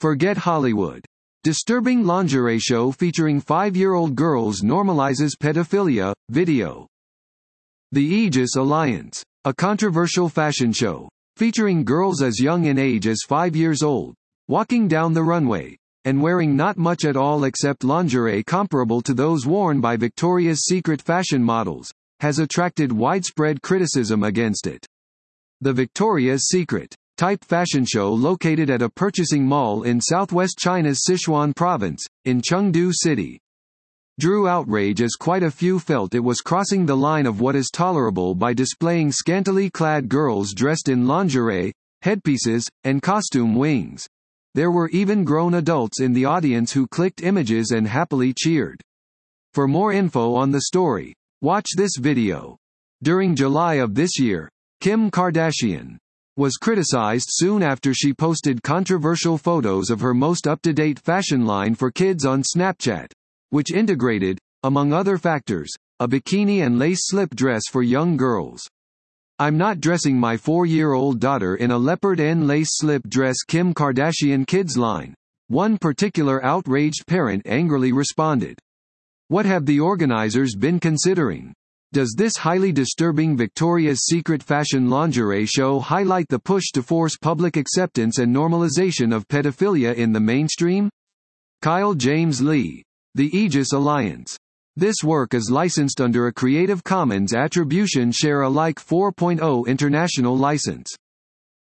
Forget Hollywood. Disturbing lingerie show featuring 5-year-old girls normalizes pedophilia, video. The Aegis Alliance. A controversial fashion show, featuring girls as young in age as 5 years old, walking down the runway, and wearing not much at all except lingerie comparable to those worn by Victoria's Secret fashion models, has attracted widespread criticism against it. The Victoria's Secret type fashion show located at a purchasing mall in southwest China's Sichuan province, in Chengdu City, drew outrage as quite a few felt it was crossing the line of what is tolerable by displaying scantily clad girls dressed in lingerie, headpieces, and costume wings. There were even grown adults in the audience who clicked images and happily cheered. For more info on the story, watch this video. During July of this year, Kim Kardashian was criticized soon after she posted controversial photos of her most up-to-date fashion line for kids on Snapchat, which integrated, among other factors, a bikini and lace slip dress for young girls. "I'm not dressing my 4-year-old daughter in a leopard and lace slip dress," Kim Kardashian kids line, one particular outraged parent angrily responded. "What have the organizers been considering? Does this highly disturbing Victoria's Secret fashion lingerie show highlight the push to force public acceptance and normalization of pedophilia in the mainstream?" Kyle James Lee. The Aegis Alliance. This work is licensed under a Creative Commons Attribution Share Alike 4.0 international license.